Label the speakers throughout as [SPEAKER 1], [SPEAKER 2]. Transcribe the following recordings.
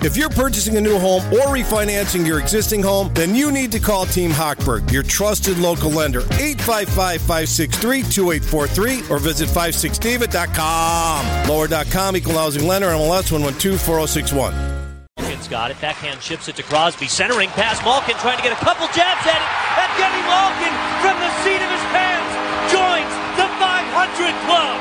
[SPEAKER 1] If you're purchasing a new home or refinancing your existing home, then you need to call Team Hochberg, your trusted local lender. 855-563-2843 or visit 56david.com. Lower.com, equal housing lender, MLS 1124061.
[SPEAKER 2] Malkin's got it. Backhand chips it to Crosby. Centering pass. Malkin trying to get a couple jabs at it. Evgeny Malkin from the seat of his pants joins the 500 club.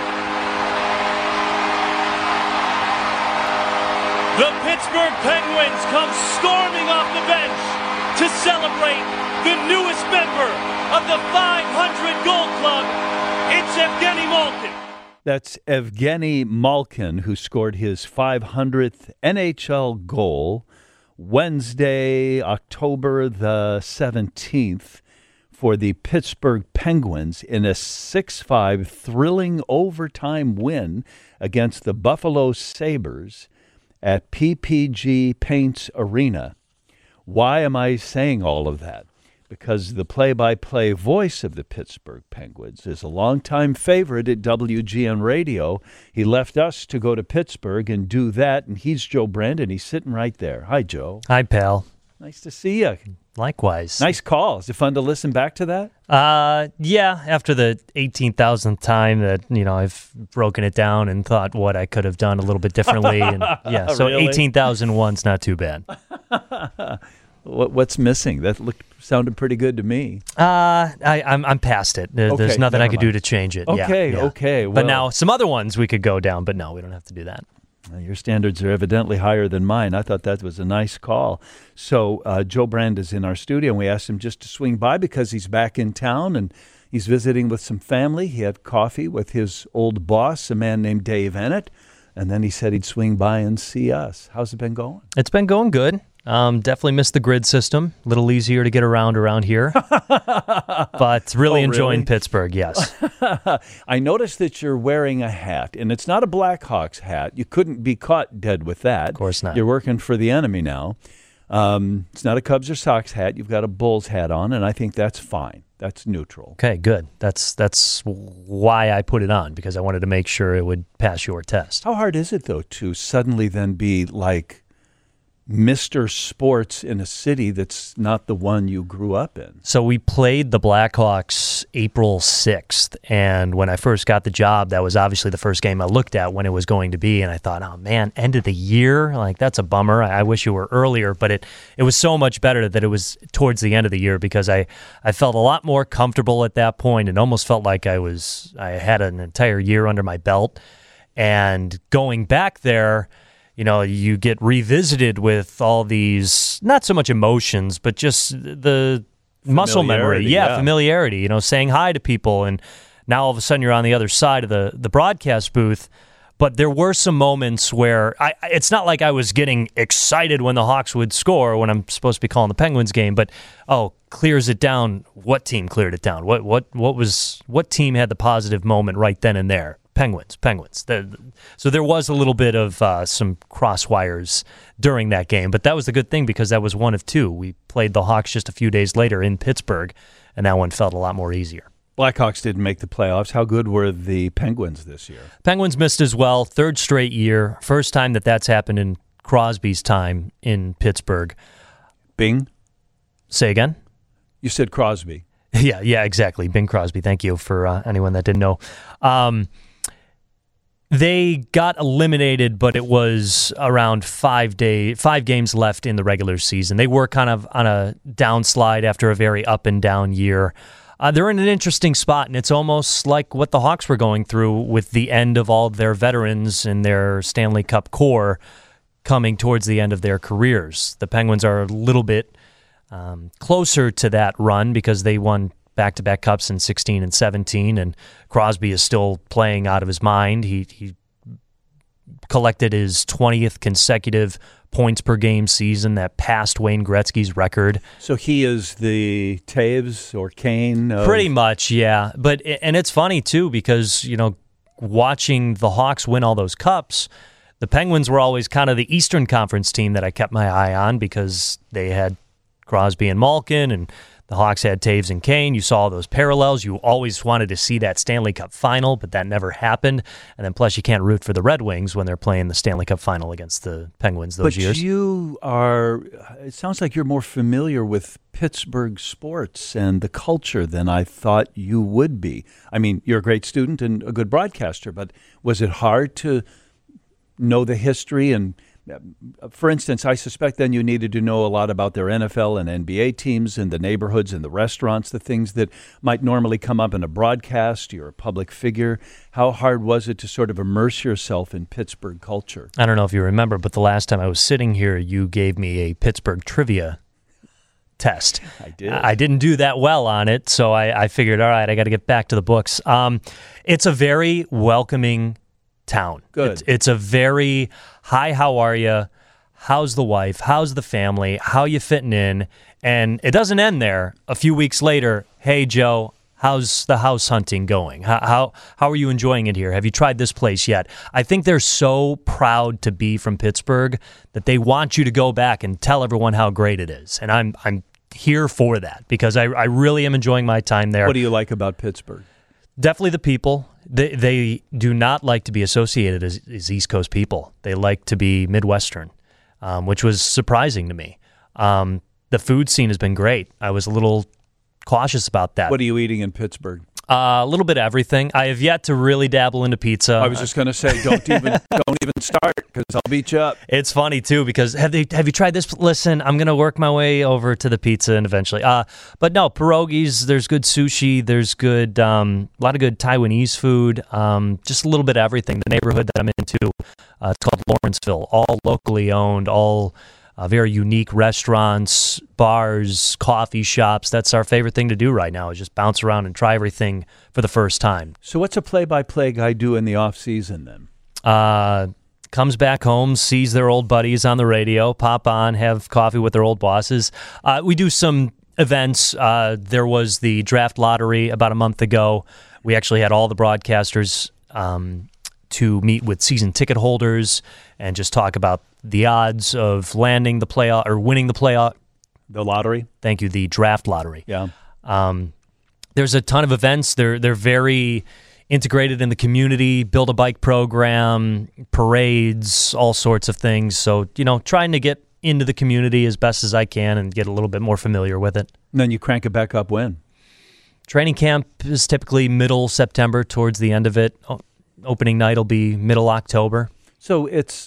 [SPEAKER 2] The Pittsburgh Penguins come storming off the bench to celebrate the newest member of the 500 goal club. It's Evgeny Malkin.
[SPEAKER 3] That's Evgeny Malkin, who scored his 500th NHL goal Wednesday, October the 17th for the Pittsburgh Penguins in a 6-5 thrilling overtime win against the Buffalo Sabres at PPG Paints Arena. Why am I saying all of that? Because the play-by-play voice of the Pittsburgh Penguins is a longtime favorite at WGN Radio. He left us to go to Pittsburgh and do that, and he's Joe Brandon. He's sitting right there. Hi, Joe.
[SPEAKER 4] Hi, pal.
[SPEAKER 3] Nice to see you.
[SPEAKER 4] Likewise.
[SPEAKER 3] Nice call. Is it fun to listen back to that?
[SPEAKER 4] Yeah, after the 18,000th time that, I've broken it down and thought what I could have done a little bit differently. And yeah, so
[SPEAKER 3] Really?
[SPEAKER 4] 18,001's not too bad.
[SPEAKER 3] What's missing? That sounded pretty good to me.
[SPEAKER 4] I'm past it. There's nothing I could do to change it.
[SPEAKER 3] Okay,
[SPEAKER 4] yeah.
[SPEAKER 3] okay.
[SPEAKER 4] But now some other ones we could go down, but no, we don't have to do that.
[SPEAKER 3] Your standards are evidently higher than mine. I thought that was a nice call. So Joe Brand is in our studio, and we asked him just to swing by because he's back in town, and he's visiting with some family. He had coffee with his old boss, a man named Dave Ennett, and then he said he'd swing by and see us. How's it been going?
[SPEAKER 4] It's been going good. Definitely missed the grid system. A little easier to get around here. But really enjoying Pittsburgh, yes.
[SPEAKER 3] I noticed that you're wearing a hat, and it's not a Blackhawks hat. You couldn't be caught dead with that.
[SPEAKER 4] Of course not.
[SPEAKER 3] You're working for the enemy now. It's not a Cubs or Sox hat. You've got a Bulls hat on, and I think that's fine. That's neutral.
[SPEAKER 4] Okay, good. That's why I put it on, because I wanted to make sure it would pass your test.
[SPEAKER 3] How hard is it, though, to suddenly then be like Mr. Sports in a city that's not the one you grew up in?
[SPEAKER 4] So we played the Blackhawks April 6th, and when I first got the job, that was obviously the first game I looked at when it was going to be, and I thought, oh man, end of the year? Like, that's a bummer. I wish it were earlier, but it was so much better that it was towards the end of the year, because I felt a lot more comfortable at that point, and almost felt like I had an entire year under my belt. And going back there, you get revisited with all these, not so much emotions, but just the muscle memory. Yeah, familiarity, saying hi to people. And now all of a sudden you're on the other side of the broadcast booth. But there were some moments where it's not like I was getting excited when the Hawks would score when I'm supposed to be calling the Penguins game, but, clears it down. What team cleared it down? What team had the positive moment right then and there? Penguins. So there was a little bit of some crosswires during that game, but that was the good thing, because that was one of two. We played the Hawks just a few days later in Pittsburgh, and that one felt a lot more easier.
[SPEAKER 3] Blackhawks didn't make the playoffs. How good were the Penguins this year?
[SPEAKER 4] Penguins missed as well. Third straight year. First time that's happened in Crosby's time in Pittsburgh.
[SPEAKER 3] Bing?
[SPEAKER 4] Say again?
[SPEAKER 3] You said Crosby.
[SPEAKER 4] Yeah, exactly. Bing Crosby. Thank you for anyone that didn't know. They got eliminated, but it was around 5 games left in the regular season. They were kind of on a downslide after a very up and down year. They're in an interesting spot, and it's almost like what the Hawks were going through with the end of all of their veterans and their Stanley Cup core coming towards the end of their careers. The Penguins are a little bit closer to that run because they won back-to-back cups in 16 and 17, and Crosby is still playing out of his mind. He collected his 20th consecutive points per game season that passed Wayne Gretzky's record.
[SPEAKER 3] So he is the Taves or Kane?
[SPEAKER 4] Pretty much, yeah. And it's funny, too, because, watching the Hawks win all those cups, the Penguins were always kind of the Eastern Conference team that I kept my eye on because they had Crosby and Malkin, and The Hawks had Taves and Kane. You saw those parallels. You always wanted to see that Stanley Cup final, but that never happened. And then plus you can't root for the Red Wings when they're playing the Stanley Cup final against the Penguins those years.
[SPEAKER 3] It sounds like you're more familiar with Pittsburgh sports and the culture than I thought you would be. I mean, you're a great student and a good broadcaster, but was it hard to know the history? And for instance, I suspect then you needed to know a lot about their NFL and NBA teams and the neighborhoods and the restaurants, the things that might normally come up in a broadcast. You're a public figure. How hard was it to sort of immerse yourself in Pittsburgh culture?
[SPEAKER 4] I don't know if you remember, but the last time I was sitting here, you gave me a Pittsburgh trivia test.
[SPEAKER 3] I did.
[SPEAKER 4] I didn't do that well on it, so I figured, all right, I got to get back to the books. It's a very welcoming town.
[SPEAKER 3] Good.
[SPEAKER 4] It's a very, hi, how are you? How's the wife? How's the family? How you fitting in? And it doesn't end there. A few weeks later, hey, Joe, how's the house hunting going? How are you enjoying it here? Have you tried this place yet? I think they're so proud to be from Pittsburgh that they want you to go back and tell everyone how great it is. And I'm here for that because I really am enjoying my time there.
[SPEAKER 3] What do you like about Pittsburgh?
[SPEAKER 4] Definitely the people. They do not like to be associated as East Coast people. They like to be Midwestern, which was surprising to me. The food scene has been great. I was a little cautious about that.
[SPEAKER 3] What are you eating in Pittsburgh?
[SPEAKER 4] A little bit of everything. I have yet to really dabble into pizza.
[SPEAKER 3] I was just going to say, don't even start because I'll beat you up.
[SPEAKER 4] It's funny too because have you tried this? Listen, I'm going to work my way over to the pizza and eventually. But no, pierogies. There's good sushi. There's good a lot of good Taiwanese food. Just a little bit of everything. The neighborhood that I'm into, it's called Lawrenceville. All locally owned. All very unique restaurants, bars, coffee shops. That's our favorite thing to do right now is just bounce around and try everything for the first time.
[SPEAKER 3] So what's a play-by-play guy do in the off-season then?
[SPEAKER 4] Comes back home, sees their old buddies on the radio, pop on, have coffee with their old bosses. We do some events. There was the draft lottery about a month ago. We actually had all the broadcasters to meet with season ticket holders and just talk about the odds of landing the playoff or winning the playoff.
[SPEAKER 3] The lottery?
[SPEAKER 4] Thank you, the draft lottery.
[SPEAKER 3] Yeah.
[SPEAKER 4] There's a ton of events. They're very integrated in the community, build a bike program, parades, all sorts of things. So, trying to get into the community as best as I can and get a little bit more familiar with it.
[SPEAKER 3] And then you crank it back up when?
[SPEAKER 4] Training camp is typically middle September towards the end of it. Opening night will be middle October.
[SPEAKER 3] So it's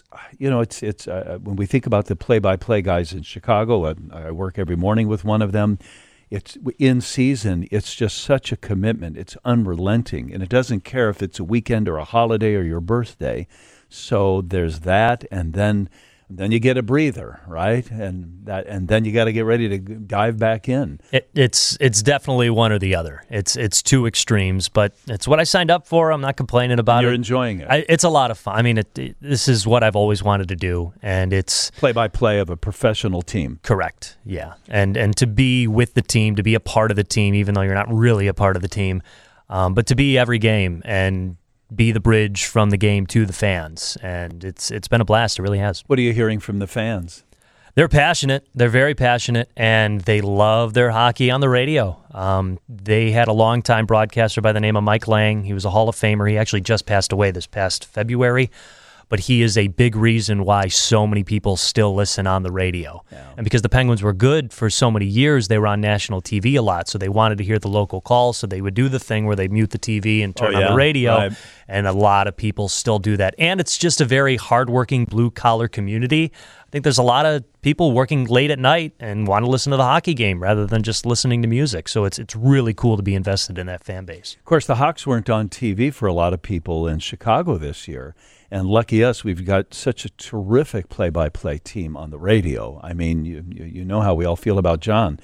[SPEAKER 3] when we think about the play-by-play guys in Chicago, I work every morning with one of them. It's in season. It's just such a commitment. It's unrelenting, and it doesn't care if it's a weekend or a holiday or your birthday. So there's that, and then you get a breather, right? And then you got to get ready to dive back in.
[SPEAKER 4] It's definitely one or the other. It's two extremes, but it's what I signed up for. I'm not complaining about
[SPEAKER 3] You're
[SPEAKER 4] it.
[SPEAKER 3] You're enjoying it.
[SPEAKER 4] It's a lot of fun. I mean, this is what I've always wanted to do, and it's
[SPEAKER 3] play-by-play of a professional team.
[SPEAKER 4] Correct. Yeah, and to be with the team, to be a part of the team, even though you're not really a part of the team, but to be every game and be the bridge from the game to the fans, and it's been a blast. It really has.
[SPEAKER 3] What are you hearing from the fans?
[SPEAKER 4] They're passionate. They're very passionate, and they love their hockey on the radio. They had a longtime broadcaster by the name of Mike Lang. He was a Hall of Famer. He actually just passed away this past February, but he is a big reason why so many people still listen on the radio. Yeah. And because the Penguins were good for so many years, they were on national TV a lot, so they wanted to hear the local calls, so they would do the thing where they mute the TV and turn on the radio, right. And a lot of people still do that. And it's just a very hardworking, blue-collar community. I think there's a lot of people working late at night and want to listen to the hockey game rather than just listening to music. So it's really cool to be invested in that fan base.
[SPEAKER 3] Of course, the Hawks weren't on TV for a lot of people in Chicago this year. And lucky us, we've got such a terrific play-by-play team on the radio. I mean, you know how we all feel about John.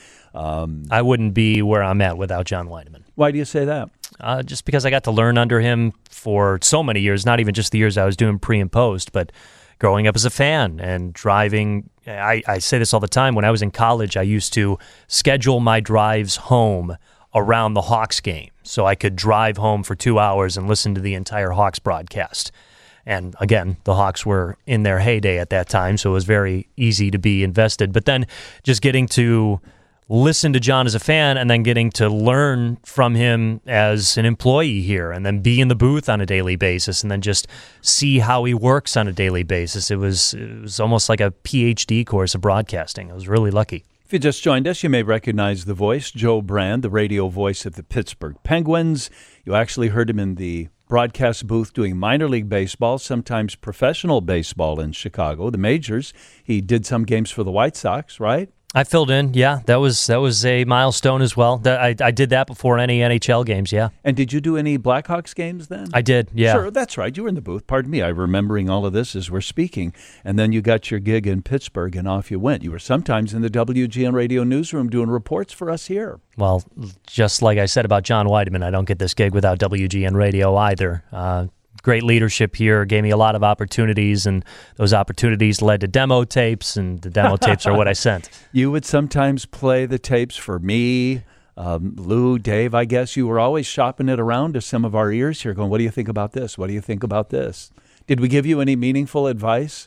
[SPEAKER 4] I wouldn't be where I'm at without John Weideman.
[SPEAKER 3] Why do you say that?
[SPEAKER 4] Just because I got to learn under him for so many years, not even just the years I was doing pre and post, but growing up as a fan and driving. I say this all the time. When I was in college, I used to schedule my drives home around the Hawks game so I could drive home for 2 hours and listen to the entire Hawks broadcast. And again, the Hawks were in their heyday at that time, so it was very easy to be invested. But then just getting to listen to John as a fan and then getting to learn from him as an employee here and then be in the booth on a daily basis and then just see how he works on a daily basis. It was almost like a PhD course of broadcasting. I was really lucky.
[SPEAKER 3] If you just joined us, you may recognize the voice, Joe Brand, the radio voice of the Pittsburgh Penguins. You actually heard him in the broadcast booth doing minor league baseball, sometimes professional baseball in Chicago, the majors. He did some games for the White Sox, right?
[SPEAKER 4] I filled in, yeah. That was a milestone as well. I did that before any NHL games, yeah.
[SPEAKER 3] And did you do any Blackhawks games then?
[SPEAKER 4] I did, yeah.
[SPEAKER 3] Sure, that's right. You were in the booth. Pardon me. I'm remembering all of this as we're speaking. And then you got your gig in Pittsburgh, and off you went. You were sometimes in the WGN radio newsroom doing reports for us here.
[SPEAKER 4] Well, just like I said about John Weideman, I don't get this gig without WGN radio either. Great leadership here, gave me a lot of opportunities, and those opportunities led to demo tapes, and the demo tapes are what I sent.
[SPEAKER 3] You would sometimes play the tapes for me, Lou, Dave, I guess. You were always shopping it around to some of our ears here going, what do you think about this? What do you think about this? Did we give you any meaningful advice?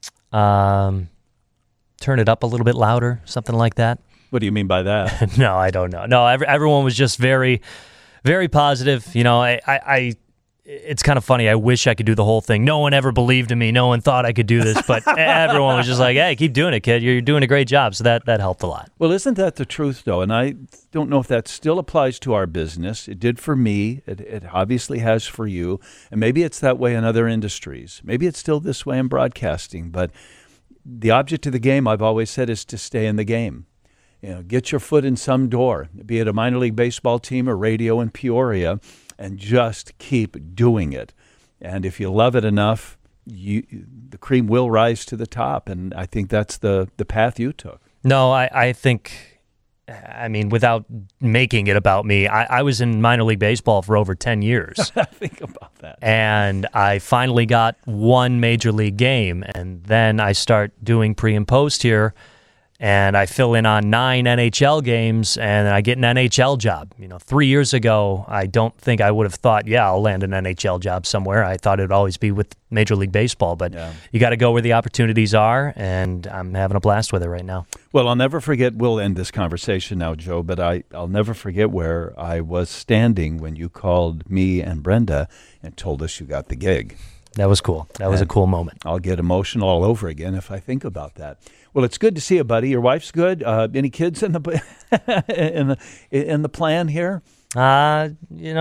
[SPEAKER 4] Turn it up a little bit louder, something like that.
[SPEAKER 3] What do you mean by that?
[SPEAKER 4] No, I don't know. No, everyone was just very, very positive. You know, it's kind of funny. I wish I could do the whole thing. No one ever believed in me. No one thought I could do this, but everyone was just like, hey, keep doing it, kid. You're doing a great job. So that helped a lot.
[SPEAKER 3] Well, isn't that the truth, though? And I don't know if that still applies to our business. It did for me. It obviously has for you. And maybe it's that way in other industries. Maybe it's still this way in broadcasting. But the object of the game, I've always said, is to stay in the game. You know, get your foot in some door, be it a minor league baseball team or radio in Peoria, and just keep doing it. And if you love it enough, the cream will rise to the top. And I think that's the path you took.
[SPEAKER 4] No, I think, I mean, without making it about me, I was in minor league baseball for over 10 years.
[SPEAKER 3] Think about that.
[SPEAKER 4] And I finally got one major league game. And then I start doing pre and post here. And I fill in on 9 NHL games, and I get an NHL job. 3 years ago, I don't think I would have thought, I'll land an NHL job somewhere. I thought it would always be with Major League Baseball, but You got to go where the opportunities are, and I'm having a blast with it right now.
[SPEAKER 3] Well, I'll never forget, we'll end this conversation now, Joe, but I'll never forget where I was standing when you called me and Brenda and told us you got the gig.
[SPEAKER 4] That was cool. That was a cool moment.
[SPEAKER 3] I'll get emotional all over again if I think about that. Well, it's good to see you, buddy. Your wife's good. Any kids in the in the plan here?
[SPEAKER 4] What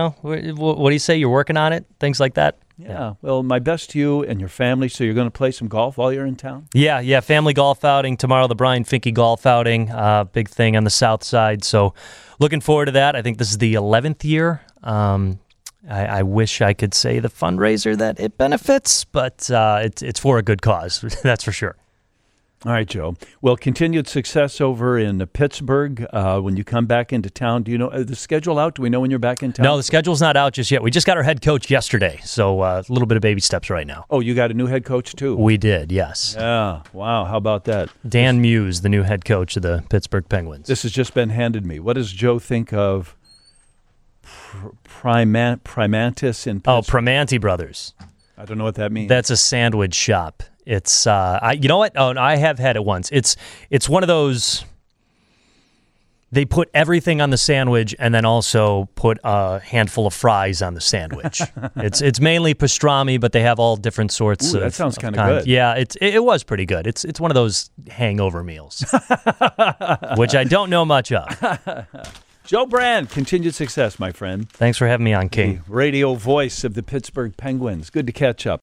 [SPEAKER 4] do you say? You're working on it, things like that.
[SPEAKER 3] Yeah. Well, my best to you and your family. So you're going to play some golf while you're in town?
[SPEAKER 4] Yeah. Family golf outing tomorrow. The Brian Finke golf outing, big thing on the south side. So looking forward to that. I think this is the 11th year. I wish I could say the fundraiser that it benefits, but it's for a good cause. That's for sure.
[SPEAKER 3] All right, Joe. Well, continued success over in Pittsburgh. When you come back into town, do you know the schedule out? Do we know when you're back in town?
[SPEAKER 4] No, the schedule's not out just yet. We just got our head coach yesterday, so a little bit of baby steps right now.
[SPEAKER 3] Oh, you got a new head coach too?
[SPEAKER 4] We did, yes.
[SPEAKER 3] Yeah. Wow. How about that?
[SPEAKER 4] Dan Muse, the new head coach of the Pittsburgh Penguins.
[SPEAKER 3] This has just been handed me. What does Joe think of Primantis in Pittsburgh?
[SPEAKER 4] Oh, Primanti Brothers.
[SPEAKER 3] I don't know what that means.
[SPEAKER 4] That's a sandwich shop. It's you know what? Oh, no, I have had it once. It's one of those. They put everything on the sandwich and then also put a handful of fries on the sandwich. It's mainly pastrami, but they have all different sorts.
[SPEAKER 3] Ooh, that sounds kind of good.
[SPEAKER 4] Yeah, it was pretty good. It's one of those hangover meals, which I don't know much of.
[SPEAKER 3] Joe Brand, continued success, my friend.
[SPEAKER 4] Thanks for having me on, King.
[SPEAKER 3] The radio voice of the Pittsburgh Penguins. Good to catch up.